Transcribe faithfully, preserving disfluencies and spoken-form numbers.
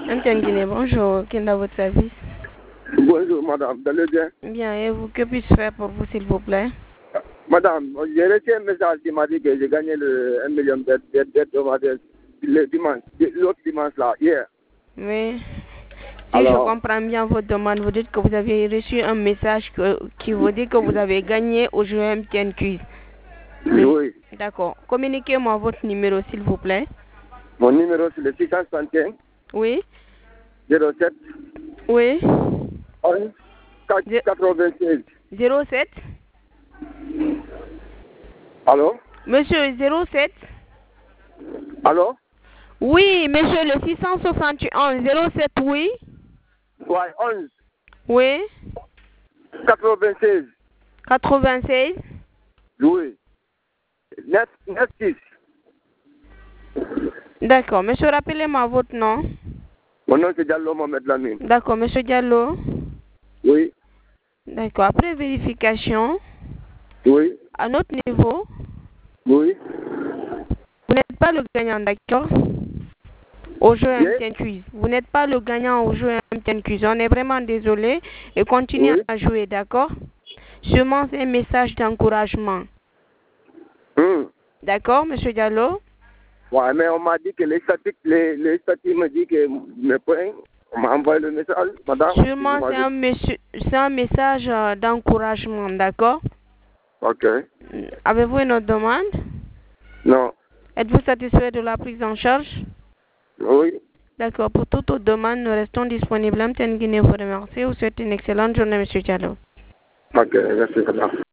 M T N Guinée, bonjour. Quel est votre service? Bonjour madame, vous allez bien? Bien, et vous, que puis-je faire pour vous, s'il vous plaît? Madame, j'ai reçu un message qui m'a dit que j'ai gagné le un million d'aide le dimanche, l'autre dimanche là, hier. Oui. Si Alors, je comprends bien votre demande, vous dites que vous avez reçu un message que, qui vous dit que vous avez gagné au jeu M T N Quiz. oui. D'accord. Communiquez-moi votre numéro, s'il vous plaît. Mon numéro c'est le six cent soixante et un Oui. zéro sept Oui. onze quatre-vingt-seize. zéro sept. Allô? Monsieur, zéro sept. Allô? Oui, monsieur, le six cent soixante et un zéro sept, oui. Ouais, onze Oui. quatre-vingt-seize. quatre-vingt-seize. Oui. neuf six. D'accord. Monsieur, rappelez-moi votre nom. Mon nom c'est Diallo Mohamed Lamine. D'accord, monsieur Diallo. Oui. D'accord. Après vérification, Oui. à notre niveau, Oui. vous n'êtes pas le gagnant, d'accord? Au jeu Bien. M T N Quiz. Vous n'êtes pas le gagnant au jeu M T N Quiz. On est vraiment désolé et continuez Oui. à jouer, d'accord? Seulement un message d'encouragement. Hum. D'accord, monsieur Diallo? Ouais, mais on m'a dit que les statistiques, les, les statistiques me disent que mes points, on m'a envoyé le message, madame. Sûrement, c'est un, monsieur- c'est un message euh, d'encouragement, d'accord? Ok. Avez-vous une autre demande? Non. Êtes-vous satisfait de la prise en charge? Oui. D'accord. Pour toute autre demande, nous restons disponibles. M T N Guinée vous remercie. Vous souhaite une excellente journée, monsieur Diallo. Ok, merci, madame.